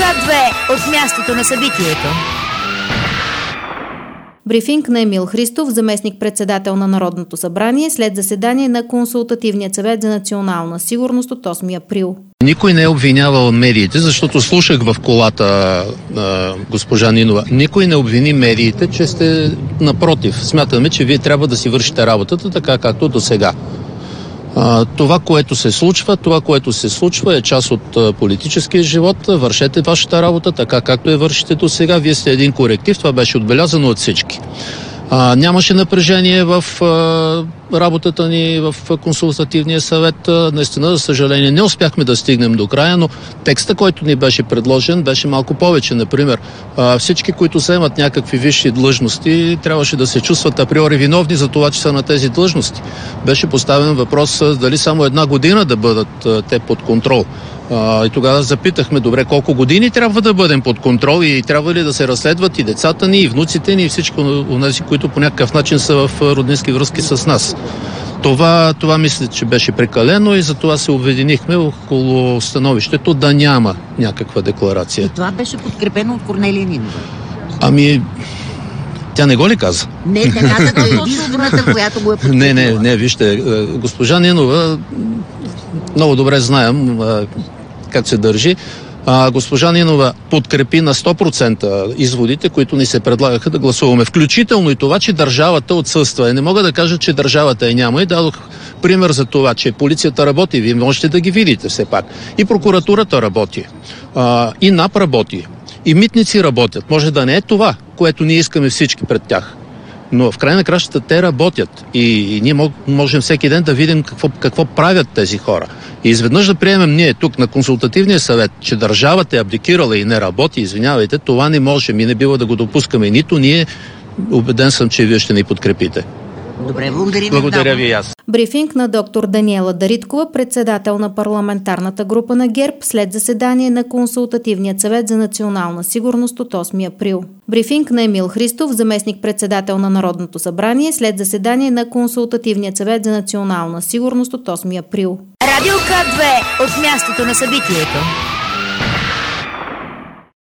К2 от мястото на събитието. Брифинг на Емил Христов, заместник-председател на Народното събрание, след заседание на Консултативния съвет за национална сигурност от 8 април. Никой не е обвинявал медиите, защото слушах в колата госпожа Нинова. Никой не обвини медиите, че сте напротив. Смятаме, че вие трябва да си вършите работата така, както до сега. Това, което се случва е част от политическия живот. Вършете вашата работа така, както я вършите до сега. Вие сте един коректив. Това беше отбелязано от всички. Нямаше напрежение в работата ни в Консултативния съвет. Наистина, за съжаление, не успяхме да стигнем до края, но текста, който ни беше предложен, беше малко повече. Например, всички, които вземат някакви висши длъжности, трябваше да се чувстват априори виновни за това, че са на тези длъжности. Беше поставен въпрос дали само 1 година да бъдат те под контрол. И тогава запитахме, добре, колко години трябва да бъдем под контрол и трябва ли да се разследват и децата ни, и внуците ни, и всички онези, които по някакъв начин са в роднински връзки с нас. Това мисля, че беше прекалено и затова се обединихме около становището да няма някаква декларация. И това беше подкрепено от Корнелия Нинова? Тя не го ли каза? Не каза, че е единствената, която го е подкрепила. Не, вижте, госпожа Нинова, много добре знаем как се държи. Госпожа Нинова подкрепи на 100% изводите, които ни се предлагаха да гласуваме. Включително и това, че държавата отсъства. Не мога да кажа, че държавата няма. И дадох пример за това, че полицията работи. Вие можете да ги видите все пак. И прокуратурата работи. И НАП работи. И митници работят. Може да не е това, което ние искаме всички пред тях. Но в край на кращата те работят и ние можем всеки ден да видим какво правят тези хора. И изведнъж да приемем ние тук на Консултативния съвет, че държавата е абдикирала и не работи, извинявайте, това не можем и не бива да го допускаме. Нито ние, убеден съм, че вие ще ни подкрепите. Добре, благодаря ви и аз. Брифинг на доктор Даниела Дариткова, председател на парламентарната група на ГЕРБ, след заседание на Консултативния съвет за национална сигурност от 8 април. Брифинг на Емил Христов, заместник-председател на Народното събрание, след заседание на Консултативния съвет за национална сигурност от 8 април. Радио К2 от мястото на събитието.